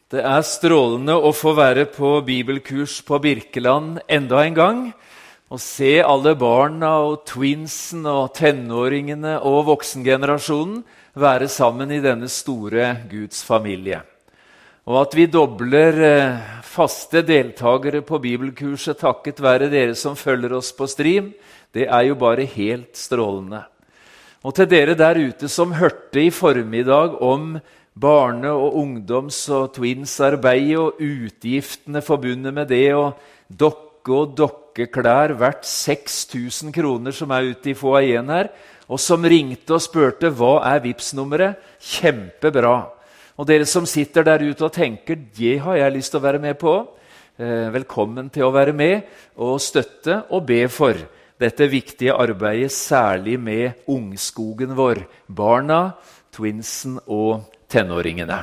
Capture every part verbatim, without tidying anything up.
Det er strålende å få være på bibelkurs på Birkeland enda en gang, og se alle barna og twinsen og tenåringene og voksengenerasjonen være sammen i denne store Guds familie. Og at vi dobler faste deltagere på bibelkurset takket være dere som følger oss på stream, det er jo bare helt strålende. Og til dere der ute som hørte i formiddag om barne- og ungdoms- og twinsarbeid og utgiftene forbundet med det, og dokke og dokkeklær verdt seks tusen kroner som er ute i foajeen her, og som ringte og spurte hva er Vipps-nummeret? Kjempebra. Og dere som sitter der ute og tenker, det har jeg lyst til å være med på. Eh, velkommen til å være med og støtte og be for dette viktige arbeidet, særlig med ungskogen vår, barna, twinsen og tenåringene.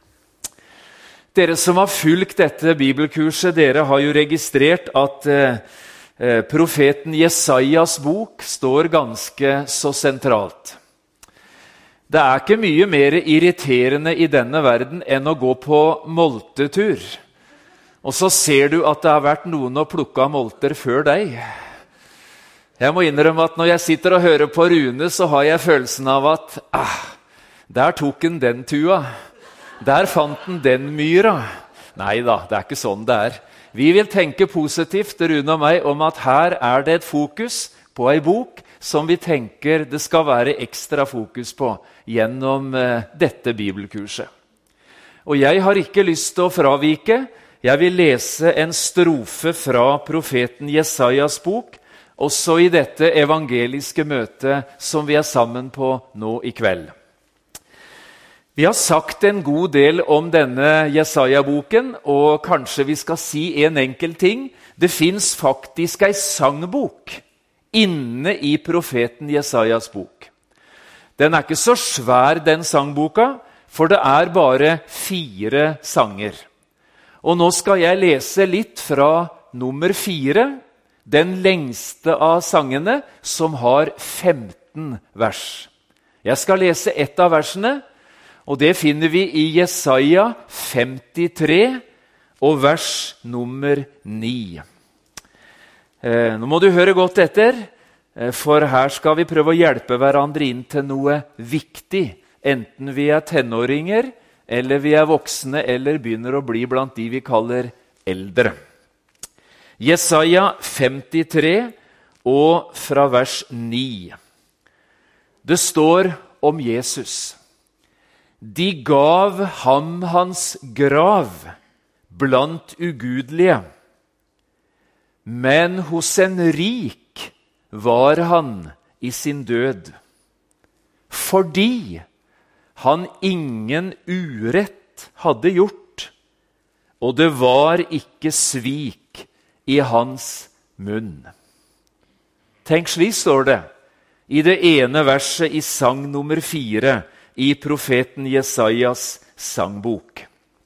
Dere som har fulgt dette bibelkurset, dere har jo registrert at eh, profeten Jesajas bok står ganske så sentralt. Det er ikke mye mer irriterende i denne verden enn å gå på moltetur. Og så ser du at det har vært noen å plukke av molter før deg. Jeg må innrømme at når jeg sitter og hører på Rune, så har jeg følelsen av at ah, der tok han den tua. Der fant han den myra. Nei da, det er ikke sånn det er. Vi vil tenke positivt, Rune og meg, om at her er det et fokus på ei bok som vi tenker det skal være ekstra fokus på gjennom eh, dette bibelkurset. Og jeg har ikke lyst til å fravike. Jeg vil lese en strofe fra profeten Jesajas bok, også i dette evangeliske møtet som vi er sammen på nå i kveld. Vi har sagt en god del om denne Jesaja-boken, og kanskje vi skal si en enkel ting. Det finnes faktisk ei sangbok inne i profeten Jesajas bok. Den er ikke så svær, den sangboka, for det er bare fire sanger. Og nå skal jeg lese litt fra nummer fire, den lengste av sangene, som har femten vers. Jeg skal lese ett av versene, og det finner vi i Jesaja femtitre og vers nummer ni. Eh, nå må du høre godt etter, for her skal vi prøve å hjelpe hverandre inn til noe viktig, enten vi er tenåringer, eller vi er voksne, eller begynner å bli blant de vi kaller eldre. Jesaja femtitre og fra vers ni. Det står om Jesus. De gav ham hans grav blant ugudelige, men hos en rik var han i sin død, fordi han ingen urett hadde gjort, og det var ikke svik i hans munn. Tenk, slik står det i det ene verset i sang nummer fire i profeten Jesajas sangbok.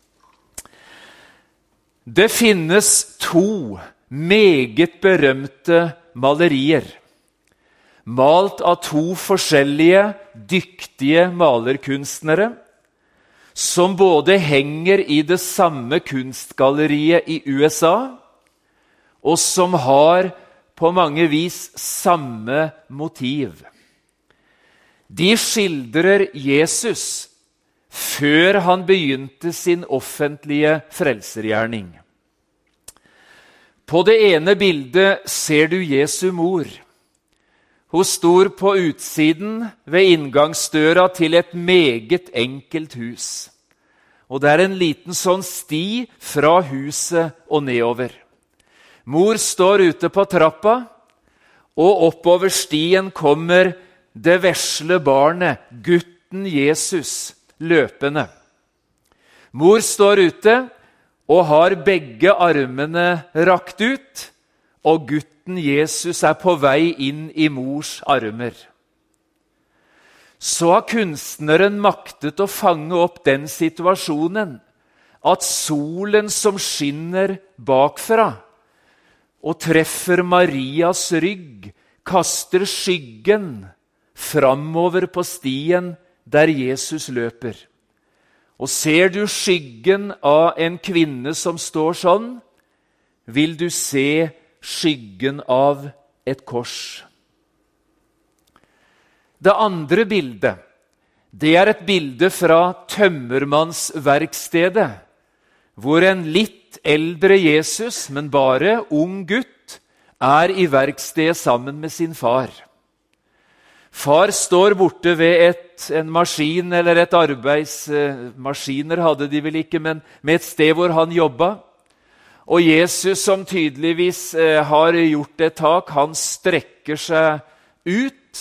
Det finnes to meget berømte malerier, malt av to forskjellige, dyktige malerkunstnere, som både henger i det samme kunstgalleriet i U S A, og som har på mange vis samme motiv. De skildrer Jesus før han begynte sin offentlige frelsergjerning. På det ene bildet ser du Jesu mor. Hun står på utsiden ved inngangsdøra til et meget enkelt hus. Og det er en liten sånn sti fra huset og nedover. Mor står ute på trappa, og oppover stien kommer det vesle barnet, gutten Jesus, løpende. Mor står ute og har begge armene rakt ut, og gutten Jesus er på vei inn i mors armer. Så har kunstneren maktet å fange opp den situasjonen, at solen som skinner bakfra og treffer Marias rygg, kaster skyggen framover på stien der Jesus løper. Og ser du skyggen av en kvinne som står sånn, vil du se skyggen av et kors. Det andre bildet, det er et bilde fra tømmermannsverkstedet, hvor en litt eldre Jesus, men bare ung gutt, er i verkstedet sammen med sin far. Far står borte ved et, en maskin eller et arbeids... Maskiner hadde de vel ikke, men med et sted hvor han jobba. Og Jesus, som tydeligvis eh, har gjort et tak, han strekker seg ut.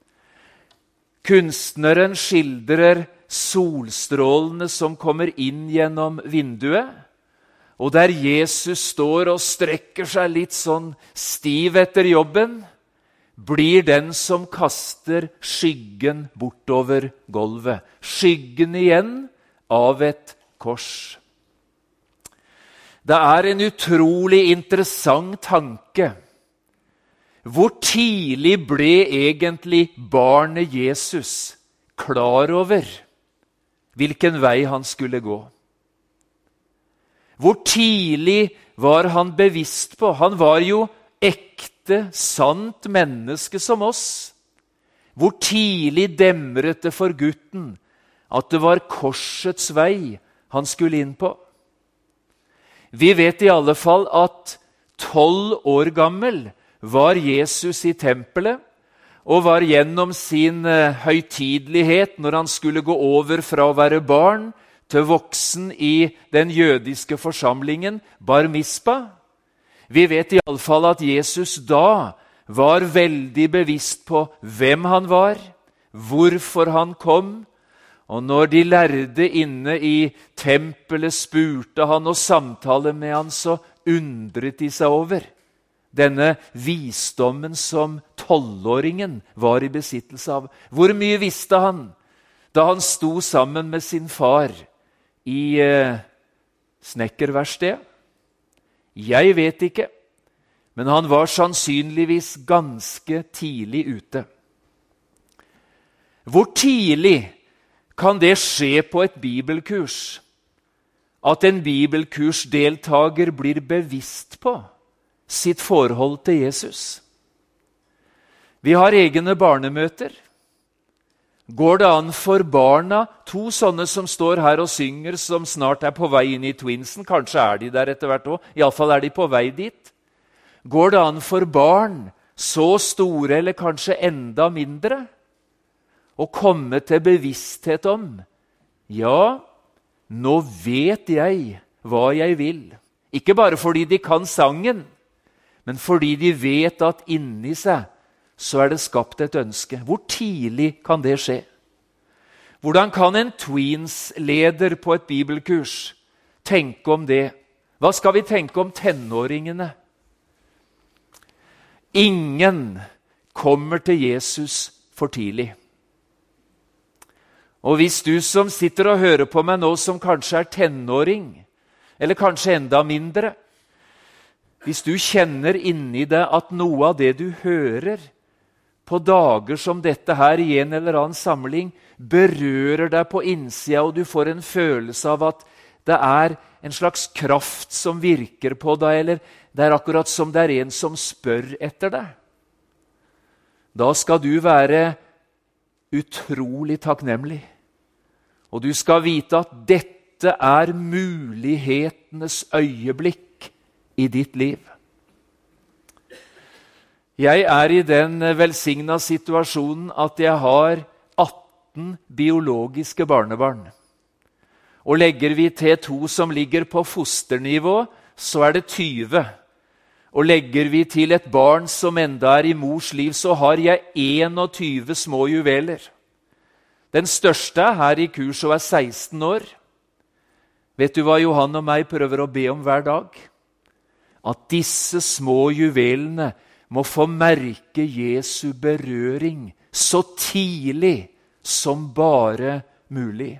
Kunstneren skildrer solstrålene som kommer inn gjennom vinduet, og der Jesus står og strekker seg litt sånn stiv etter jobben, blir den som kaster skyggen bortover gulvet. Skyggen igjen av et kors. Det er en utrolig interessant tanke. Hvor tidlig ble egentlig barnet Jesus klar over hvilken vei han skulle gå? Hvor tidlig var han bevisst på? Han var jo ekte, sant menneske som oss. Hvor tidlig demret det for gutten at det var korsets vei han skulle inn på? Vi vet i alle fall at tolv år gammel var Jesus i tempelet, og var gjennom sin høytidelighet når han skulle gå over fra å være barn til voksen i den jødiske forsamlingen, Bar Mispa. Vi vet i alle fall at Jesus da var veldig bevisst på hvem han var, hvorfor han kom, og når de lærde inne i tempelet spurte han og samtalte med han, så undret de seg over denne visdommen som tolvåringen var i besittelse av. Hvor mye visste han da han sto sammen med sin far i eh, snekkerverkstedet? Jeg vet ikke, men han var sannsynligvis ganske tidlig ute. Hvor tidlig kan det skje på et bibelkurs at en bibelkursdeltager blir bevisst på sitt forhold til Jesus? Vi har egne barnemøter. Går det an for barna, to sånne som står her og synger, som snart er på vei inn i Twinsen, kanskje er de der etter hvert også, i alle fall er de på vei dit. Går det an for barn, så store eller kanskje enda mindre, å komme til bevissthet om, ja, nå vet jeg hva jeg vil. Ikke bare fordi de kan sangen, men fordi de vet at inni seg så er det skapt et ønske. Hvor tidlig kan det skje? Hvordan kan en tweens-leder på et bibelkurs tenke om det? Hva skal vi tenke om tenåringene? Ingen kommer til Jesus for tidlig. Og hvis du som sitter og hører på meg nå, som kanskje er tenåring, eller kanskje enda mindre, hvis du kjenner inni deg at noe av det du hører på dager som dette her i en eller annen samling berører deg på innsida, og du får en følelse av at det er en slags kraft som virker på deg, eller det er akkurat som det er en som spør etter deg, da skal du være utrolig takknemlig. Og du skal vite at dette er mulighetenes øyeblikk i ditt liv. Jeg er i den velsigna situasjonen at jeg har atten biologiske barnebarn. Og legger vi til to som ligger på fosternivå, så er det tyve. Og legger vi til et barn som enda er i mors liv, så har jeg enogtyve små juveler. Den største her i kurset er seksten år. Vet du hva Johan og meg prøver å be om hver dag? At disse små juvelene må få merke Jesu berøring så tidlig som bare mulig.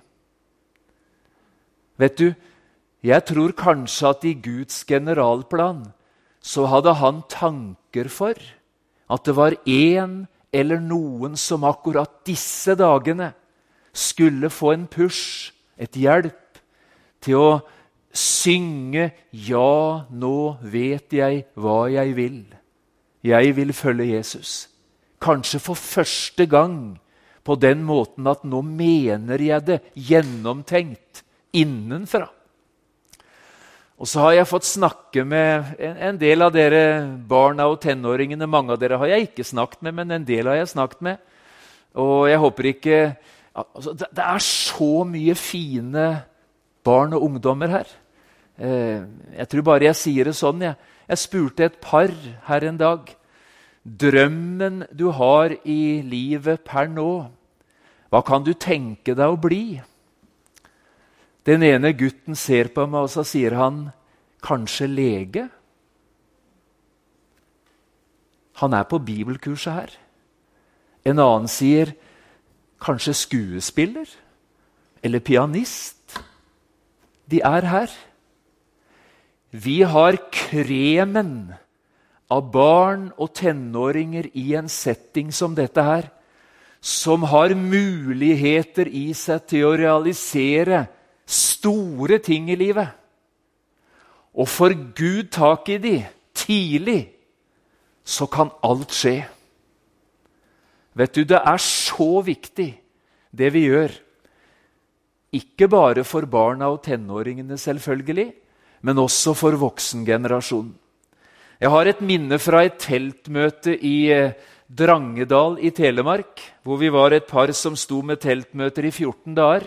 Vet du, jeg tror kanskje at i Guds generalplan så hadde han tanker for at det var en eller noen som akkurat disse dagene skulle få en push et hjelp til å synge «Ja, nå vet jeg hva jeg vil». Jeg vil følge Jesus. Kanskje for første gang på den måten at nå mener jeg det gjennomtenkt innenfra. Og så har jeg fått snakke med en, en del av dere barna og tenåringene. Mange av dere har jeg ikke snakket med, men en del har jeg snakket med. Og jeg håper ikke... Altså, det, det er så mye fine barn og ungdommer her. Eh, jeg tror bare jeg sier det sånn. Jeg, jeg spurte et par her en dag. Drømmen du har i livet per nå, hva kan du tenke deg å bli? Den ene gutten ser på meg, og så sier han, kanskje lege? Han er på bibelkurset her. En annen sier, kanskje skuespiller? Eller pianist? De er her. Vi har kremen av barn og tenåringer i en setting som dette her, som har muligheter i seg til å realisere store ting i livet. Og får Gud tak i de tidlig, så kan alt skje. Vet du, det er så viktig det vi gjør. Ikke bare for barna og tenåringene selvfølgelig, men også for voksengenerasjonen. Jeg har et minne fra et teltmøte i Drangedal i Telemark, hvor vi var et par som sto med teltmøter i fjorten dager.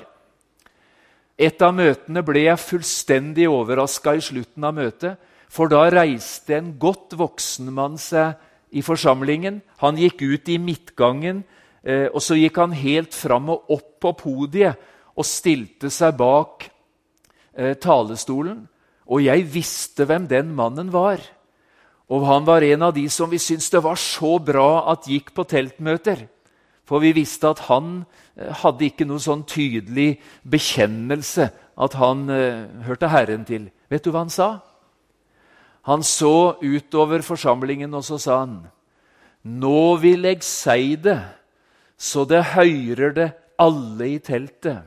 Et av møtene ble jeg fullstendig overrasket i slutten av møtet, for da reiste en godt voksen mann seg i forsamlingen. Han gikk ut i midtgangen, eh, og så gikk han helt fram og opp på podiet og stilte seg bak eh, talestolen. Og jeg visste hvem den mannen var. Og han var en av de som vi syntes det var så bra at gikk på teltmøter. For vi visste at han hadde ikke noe sånn tydelig bekjennelse at han uh, hørte Herren til. Vet du hva han sa? Han så utover forsamlingen, og så sa han, «Nå vil jeg si det, så det hører det alle i teltet.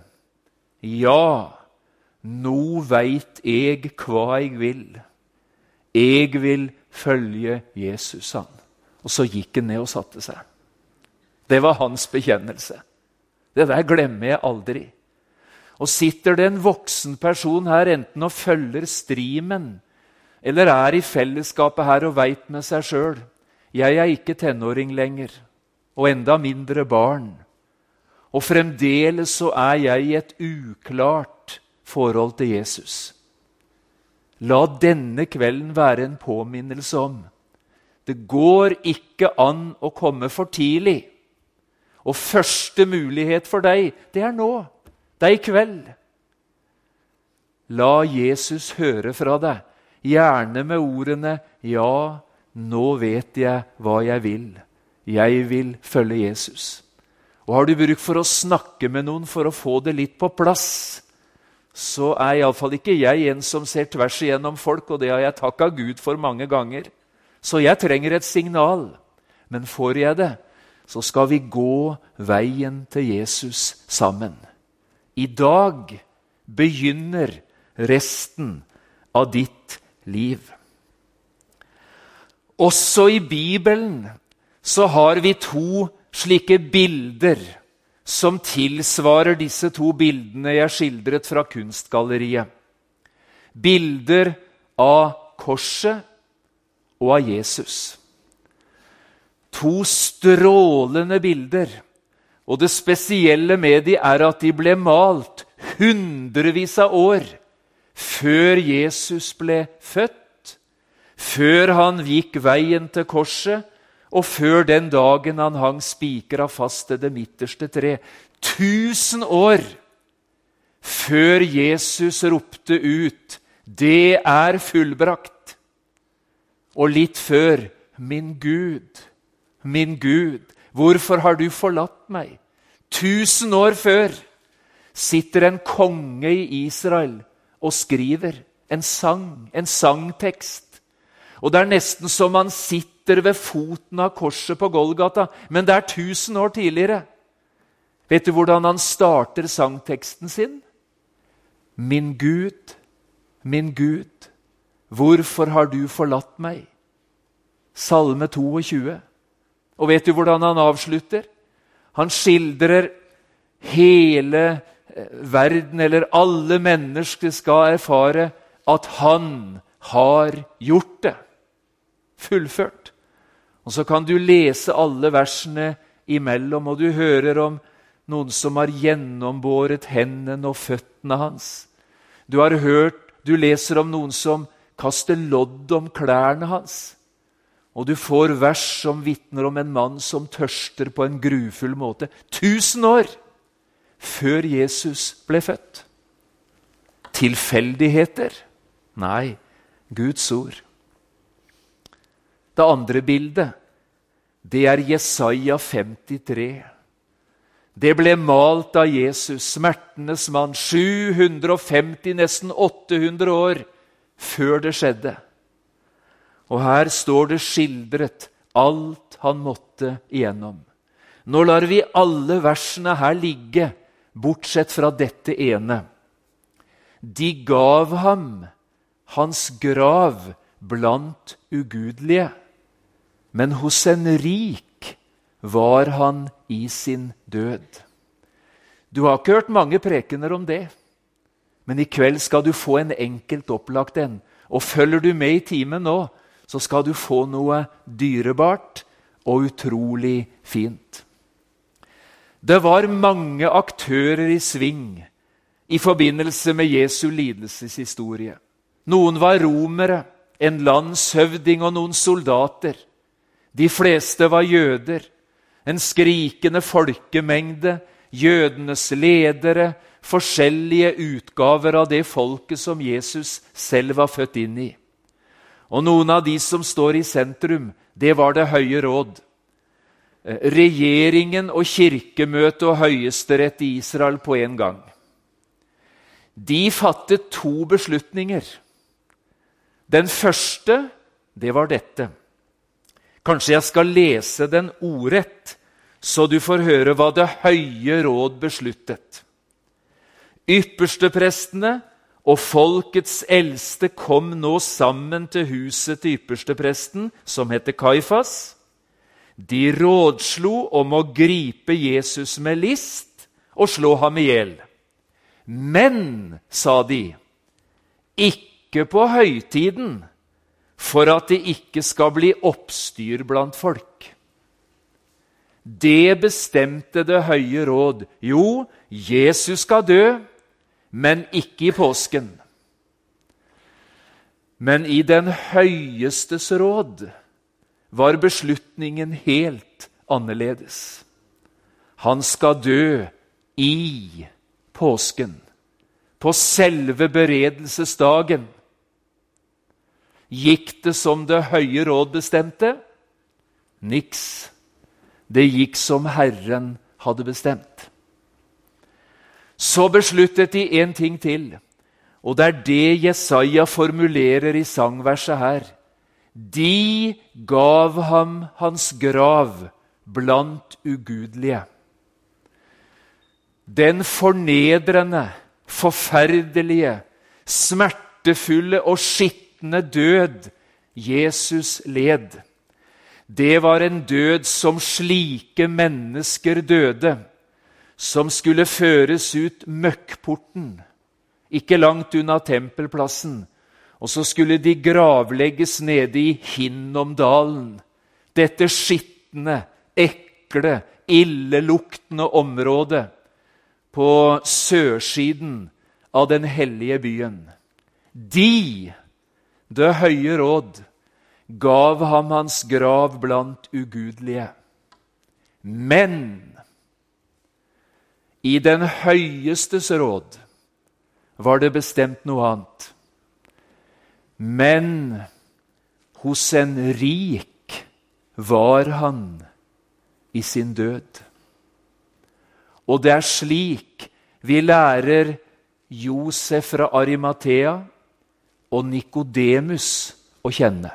Ja, nå vet jeg hva jeg vil. Jeg vil følge Jesus, han.» Og så gikk han ned og satte seg. Det var hans bekjennelse. Det der glemmer jeg aldri. Og sitter det en voksen person her, enten og følger streamen, eller er i fellesskapet her og vet med seg selv, jeg er ikke tenåring lenger, og enda mindre barn. Og fremdeles så er jeg i et uklart forhold til Jesus. La denne kvelden være en påminnelse om. Det går ikke an å komme for tidlig. Og første mulighet for deg, det er nå. Det er i kveld. La Jesus høre fra deg, gjerne med ordene, «Ja, nå vet jeg hva jeg vil. Jeg vil følge Jesus.» Og har du bruk for å snakke med noen for å få det litt på plass, så er i alle fall ikke jeg en som ser tvers igjennom folk, og det har jeg takket Gud for mange ganger. Så jeg trenger et signal. Men får jeg det, så skal vi gå veien til Jesus sammen. I dag begynner resten av ditt liv. Også i Bibelen så har vi to slike bilder som tilsvarer disse to bildene jeg skildret fra kunstgalleriet. Bilder av korset og av Jesus. To strålende bilder, og det spesielle med de er at de ble malt hundrevis av år før Jesus ble født, før han gikk veien til korset, og før den dagen han hang spikret fast til det midterste tre. Tusen år før Jesus ropte ut, det er fullbrakt. Og litt før, min Gud, min Gud, hvorfor har du forlatt meg? Tusen år før sitter en konge i Israel og skriver en sang, en sangtekst. Og det er nesten som han sitter ved foten av korset på Golgata, men det er tusen år tidligere. Vet du hvordan han starter sangteksten sin? min Gud, min Gud, hvorfor har du forlatt meg? Salme tjueto. Og vet du hvordan han avslutter? Han skildrer hele verden, eller alle mennesker skal erfare at han har gjort det. Fullført. Og så kan du lese alle versene imellom, og du hører om noen som har gjennombåret hendene og føttene hans. Du har hørt, du leser om noen som kaster lodd om klærne hans. Og du får vers som vitner om en mann som tørster på en grufull måte. Tusen år før Jesus ble født. Tilfeldigheter? Nei, Guds ord. Det andre bildet, det er Jesaja femtitre. Det ble malt av Jesus, smertenes mann, sju hundre femti, nesten åtte hundre år før det skjedde. Og her står det skildret alt han måtte igjennom. Nå lar vi alle versene her ligge, bortsett fra dette ene. De gav ham hans grav blant ugudelige, men hos en rik var han i sin død. Du har ikke hørt mange prekener om det, men i kveld skal du få en enkelt opplagt en. Og følger du med i timen nå, så skal du få noe dyrebart og utrolig fint. Det var mange aktører i sving i forbindelse med Jesu lidelseshistorie. Noen var romere, en landshøvding og noen soldater. De fleste var jøder, en skrikende folkemengde, jødenes ledere, forskjellige utgaver av det folket som Jesus selv var født inn i. Og noen av de som står i sentrum, det var det høye råd. Regjeringen og kirkemøtet og høyesterett i Israel på en gang. De fattet to beslutninger. Den første, det var dette. Kanskje jeg skal lese den ordrett, så du får høre hva det høye råd besluttet. Yppersteprestene og folkets eldste kom nå sammen til huset til ypperstepresten, som heter Kaifas. De rådslo om å gripe Jesus med list og slå ham ihjel. Men, sa de, ikke på høytiden, for at det ikke skal bli oppstyr blant folk. Det bestemte det høye råd. Jo, Jesus skal dø, men ikke i påsken. Men i den høyestes råd var beslutningen helt annerledes. Han skal dø i påsken, på selve beredelsesdagen. Gikk det som det høye råd bestemte? Niks. Det gikk som Herren hadde bestemt. Så besluttet de en ting til, og det er det Jesaja formulerer i sangverset her. De gav ham hans grav blant ugudelige. Den fornedrende, forferdelige, smertefulle og skitne død Jesus led. Det var en død som slike mennesker døde, som skulle føres ut møkkporten, ikke langt unna tempelplassen, og så skulle de gravlegges nede i Hinnomdalen, dette skitne, ekle, illeluktende området på sørsiden av den hellige byen. De, det høye råd, gav ham hans grav blant ugudelige. Men i den høyestes råd var det bestemt noe annet. Men hos en rik var han i sin død. Og det er slik vi lærer Josef fra Arimathea og Nikodemus å kjenne.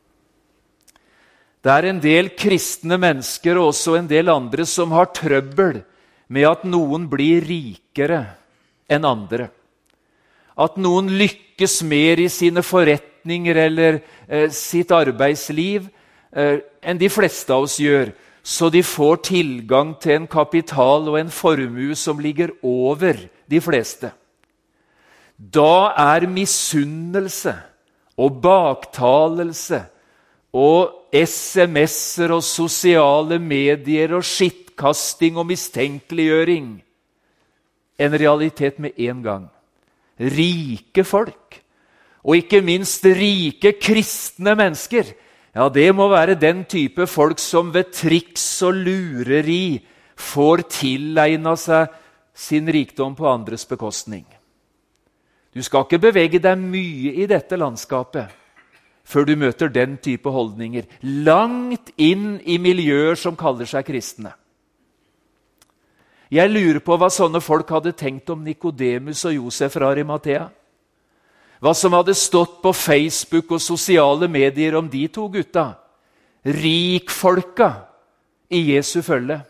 Det er en del kristne mennesker og også en del andre som har trøbbel med at noen blir rikere enn andre. at noen lykkes mer i sine forretninger eller eh, sitt arbeidsliv eh, enn de fleste av oss gjør, så de får tilgang til en kapital og en formue som ligger over de fleste. Da er misunnelse og baktalelse og sms'er og sosiale medier og skittkasting og mistenkeliggjøring en realitet med en gang. Rike folk, og ikke minst rike kristne mennesker, ja, det må være den type folk som ved triks og lureri får tilegnet seg sin rikdom på andres bekostning. Du skal ikke bevege deg mye i dette landskapet før du møter den type holdninger, langt inn i miljøer som kaller seg kristne. Jeg lurer på hva sånne folk hadde tenkt om Nikodemus og Josef fra Arimathea. Hva som hadde stått på Facebook og sosiale medier om de to gutta. Rikfolka i Jesu følge.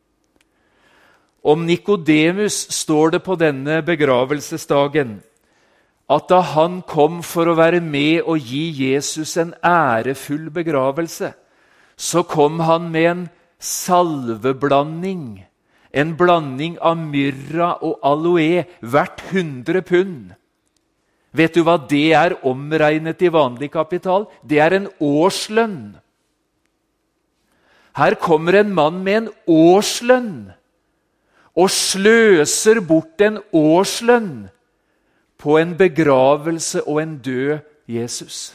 Om Nikodemus står det på denne begravelsesdagen at da han kom for å være med og gi Jesus en ærefull begravelse, så kom han med en salveblanding, en blanding av myrra og aloe, hvert hundre pund. Vet du hva det er omregnet i vanlig kapital? Det er en årslønn. Her kommer en mann med en årslønn og sløser bort en årslønn på en begravelse og en død Jesus.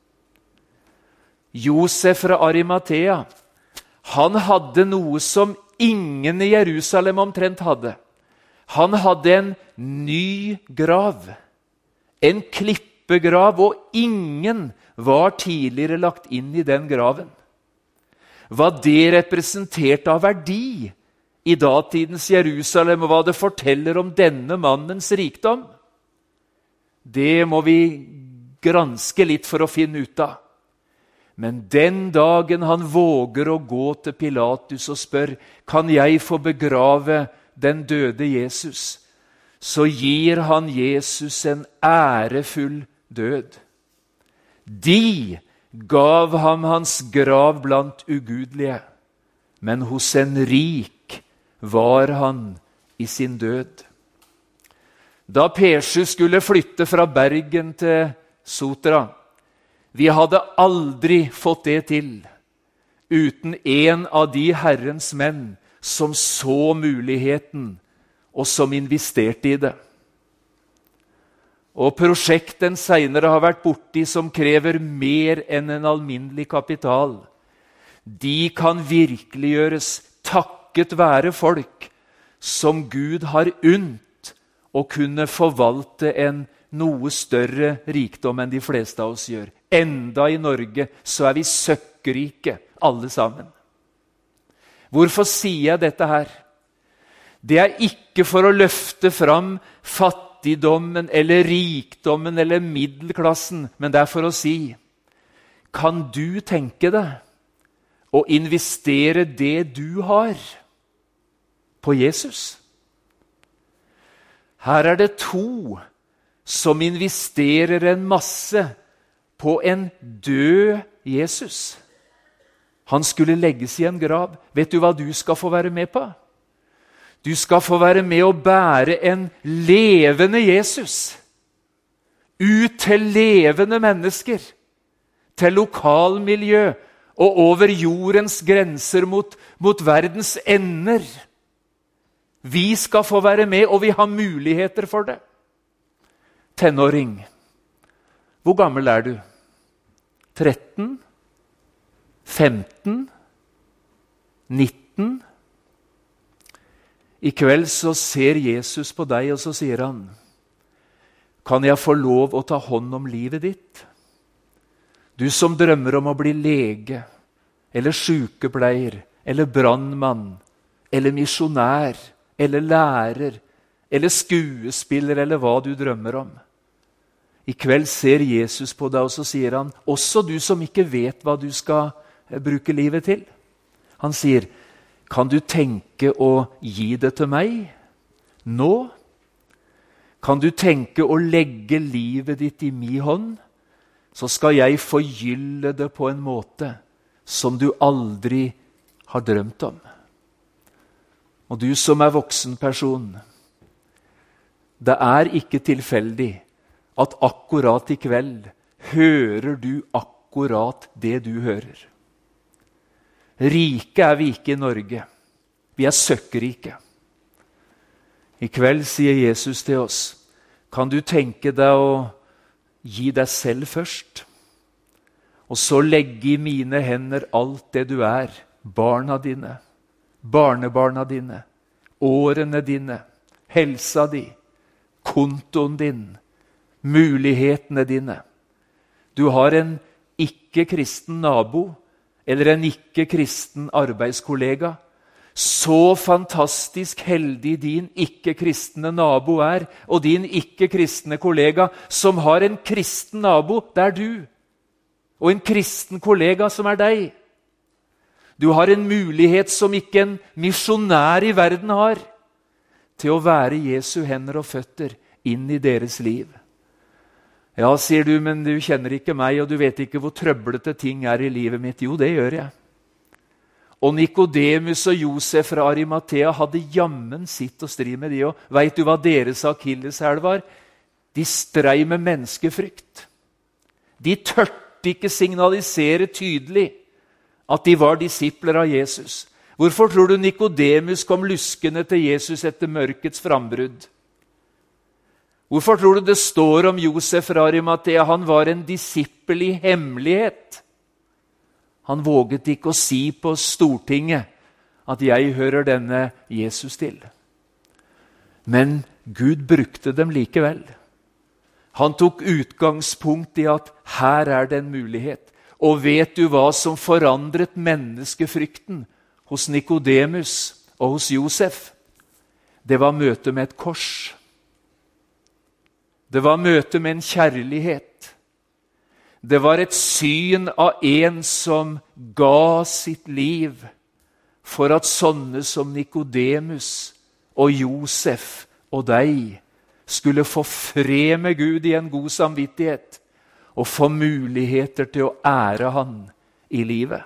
Josef fra Arimathea, han hadde noe som ingen i Jerusalem omtrent hadde. Han hadde en ny grav, en klippegrav, og ingen var tidligere lagt inn i den graven. Hva det representerte av verdi i datidens Jerusalem, og hva det forteller om denne mannens rikdom, det må vi granske litt for å finne ut av. Men den dagen han våger å gå til Pilatus og spør, kan jeg få begrave den døde Jesus, så gir han Jesus en ærefull død. De gav ham hans grav blant ugudelige, men hos en rik var han i sin død. Da Persu skulle flytte fra Bergen til Sotra, vi hadde aldri fått det til uten en av de Herrens menn som så muligheten og som investerte i det. Og prosjekten senere har vært borti som krever mer enn en alminnelig kapital. De kan virkeliggjøres takket være folk som Gud har unnt og kunne forvalte en noe større rikdom enn de fleste av oss gjør. Enda i Norge så er vi søkkrike, alle sammen. Hvorfor sier jeg dette her? Det er ikke for å løfte fram fattigdommen eller rikdommen eller middelklassen, men det er for å si, kan du tenke deg å investere det du har på Jesus? Her er det to som investerer en masse på en død Jesus. Han skulle legges i en grav. Vet du hva du skal få være med på? Du skal få være med å bære en levende Jesus ut til levende mennesker, til lokalmiljø og over jordens grenser mot, mot verdens ender. Vi skal få være med, og vi har muligheter for det. Tenåring, hvor gammel er du? tretten? femten? nitten? I kveld så ser Jesus på deg, og så sier han, kan jeg få lov å ta hånd om livet ditt? Du som drømmer om å bli lege, eller sykepleier, eller brandmann, eller misjonær, eller lærer, eller skuespiller, eller hva du drømmer om. I kveld ser Jesus på deg, og så sier han, også du som ikke vet hva du skal bruke livet til. Han sier, kan du tenke å gi det til meg nå? kan du tenke å legge livet ditt i min hånd, så skal jeg forgylle det på en måte som du aldri har drømt om. Og du som er voksen person, det er ikke tilfeldig at akkurat i kveld hører du akkurat det du hører. Rike er vi ikke i Norge. Vi er søkkrike. I kveld sier Jesus til oss, kan du tenke deg å gi deg selv først, og så legge i mine hender alt det du er, barna dine, barnebarna dine, årene dine, helsa di, kontoen din, mulighetene dine. Du har en ikke-kristen nabo, eller en ikke-kristen arbeidskollega. Så fantastisk heldig din ikke-kristne nabo er, og din ikke-kristne kollega som har en kristen nabo, det er du. Og en kristen kollega som er deg. Du har en mulighet som ikke en misjonær i verden har, til å være Jesu hender og føtter inn i deres liv. Ja, sier du, men du kjenner ikke meg, og du vet ikke hvor trøblete ting er i livet mitt. Jo, det gjør jeg. Og Nikodemus og Josef fra Arimathea hadde jammen sitt og stri med de, og vet du hva deres akilleshæl var? De strei med menneskefrykt. De tørte ikke signalisere tydelig at de var disipler av Jesus. Hvorfor tror du Nikodemus kom luskende til Jesus etter mørkets frambrudd? Hvorfor tror du det står om Josef fra Arimathea? Han var en disippel i hemmelighet. Han våget ikke å si på Stortinget at jeg hører denne Jesus til. Men Gud brukte dem likevel. Han tok utgangspunkt i at her er det en mulighet. Og vet du hva som forandret menneskefrykten hos Nikodemus og hos Josef? Det var møte med et kors. Det var møte med en kjærlighet. Det var et syn av en som ga sitt liv for at sånne som Nikodemus og Josef og deg skulle få fred med Gud i en god samvittighet og få muligheter til å ære han i livet.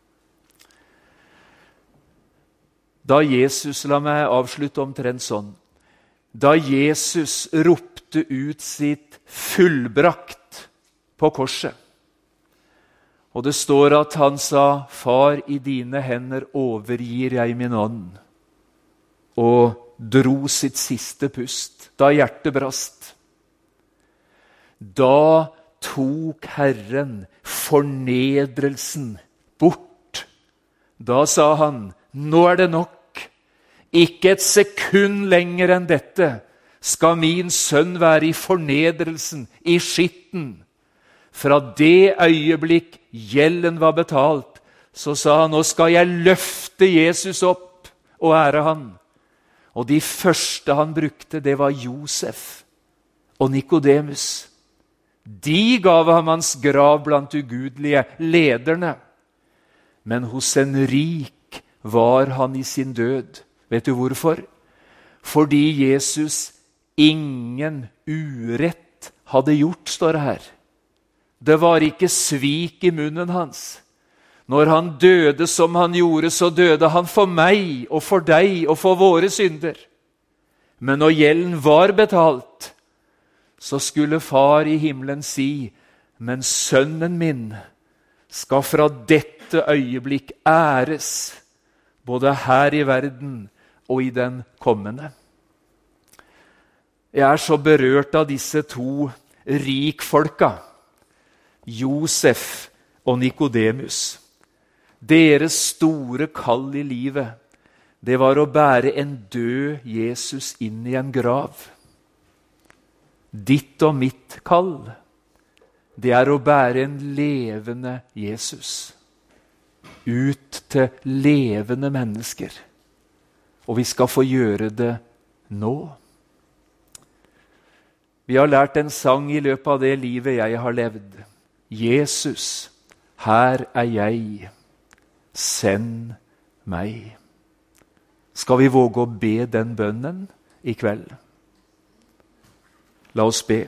Da Jesus, la meg avslutte omtrent sånn, da Jesus ropte ut sitt fullbrakt på korset, og det står at han sa, far, i dine hender overgir jeg min ånd, og dro sitt siste pust, da hjertet brast. Da tok Herren fornedrelsen bort. Da sa han, nå er det nok. Ikke et sekund lenger enn dette skal min sønn være i fornedrelsen, i skitten. Fra det øyeblikk gjelden var betalt, så sa han, nå skal jeg løfte Jesus opp og ære han. Og de første han brukte, det var Josef og Nikodemus. De gav ham hans grav blant ugudelige lederne. Men hos en rik var han i sin død. Vet du hvorfor? Fordi Jesus ingen urett hadde gjort, står det her. Det var ikke svik i munnen hans. Når han døde som han gjorde, så døde han for meg og for deg og for våre synder. Men når gjelden var betalt, så skulle far i himmelen si, men sønnen min skal fra dette øyeblikk æres, både her i verden og i den kommende. Jeg er så berørt av disse to rikfolka, Josef og Nikodemus. Deres store kall i livet, det var å bære en død Jesus inn i en grav. Ditt og mitt kall, det er å bære en levende Jesus ut til levende mennesker. Og vi skal få gjøre det nå. Vi har lært en sang i løpet av det livet jeg har levd. Jesus, her er jeg, send meg. Skal vi våge å be den bønnen i kveld? La oss be.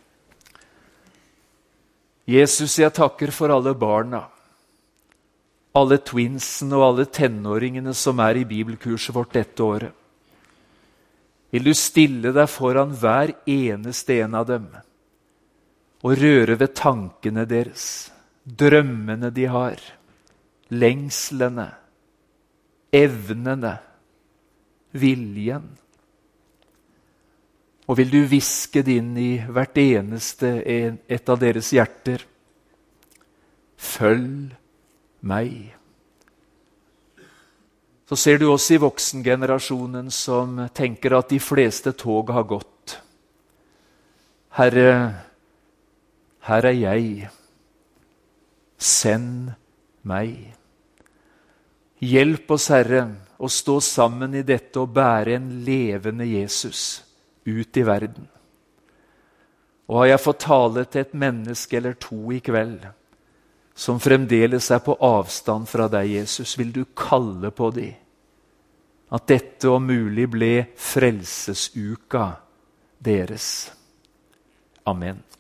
Jesus, jeg takker for alle barna, alle twinsene og alle tenåringene som er i bibelkurset vårt dette året. Vil du stille deg foran hver eneste en av dem og røre ved tankene deres, drømmene de har, lengslene, evnene, viljen. Og vil du hviske det inn i hvert eneste et av deres hjerter. Følg meg. Så ser du også i voksengenerasjonen som tenker at de fleste tog har gått. Herre, her er jeg. Send meg. Hjelp oss, Herre, å stå sammen i dette og bære en levende Jesus ut i verden. Og har jeg fått tale til et menneske eller to i kveld, som fremdeles er på avstand fra deg, Jesus, vil du kalle på dem, at dette om mulig ble frelsesuka deres. Amen.